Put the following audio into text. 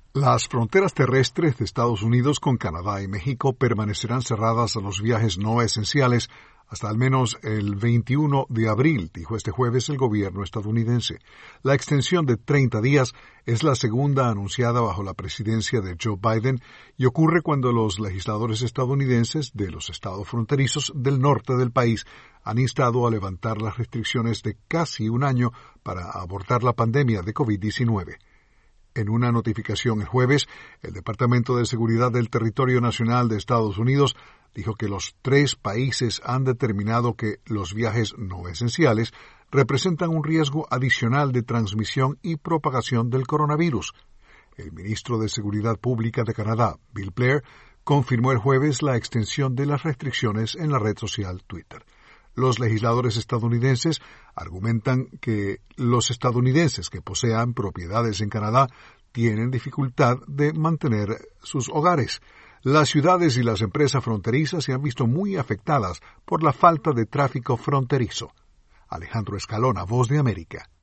Las fronteras terrestres de Estados Unidos con Canadá y México permanecerán cerradas a los viajes no esenciales hasta al menos el 21 de abril, dijo este jueves el gobierno estadounidense. La extensión de 30 días es la segunda anunciada bajo la presidencia de Joe Biden y ocurre cuando los legisladores estadounidenses de los estados fronterizos del norte del país han instado a levantar las restricciones de casi un año para abordar la pandemia de COVID-19. En una notificación el jueves, el Departamento de Seguridad del Territorio Nacional de Estados Unidos dijo que los 3 países han determinado que los viajes no esenciales representan un riesgo adicional de transmisión y propagación del coronavirus. El ministro de Seguridad Pública de Canadá, Bill Blair, confirmó el jueves la extensión de las restricciones en la red social Twitter. Los legisladores estadounidenses argumentan que los estadounidenses que posean propiedades en Canadá tienen dificultad de mantener sus hogares. Las ciudades y las empresas fronterizas se han visto muy afectadas por la falta de tráfico fronterizo. Alejandro Escalona, Voz de América.